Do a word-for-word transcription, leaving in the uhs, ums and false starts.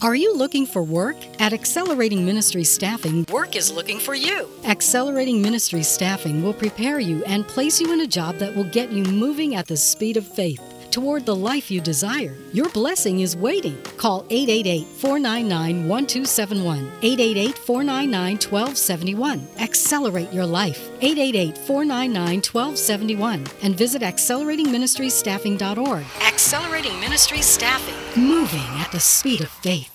Are you looking for work? At Accelerating Ministry Staffing, work is looking for you. Accelerating Ministry Staffing will prepare you and place you in a job that will get you moving at the speed of faith toward the life you desire. Your blessing is waiting. Call eight eight eight, four nine nine, one two seven one, eight eight eight, four nine nine, one two seven one. Accelerate your life. eight eight eight, four nine nine, one two seven one and visit accelerating ministries staffing dot org. Accelerating Ministries Staffing, moving at the speed of faith.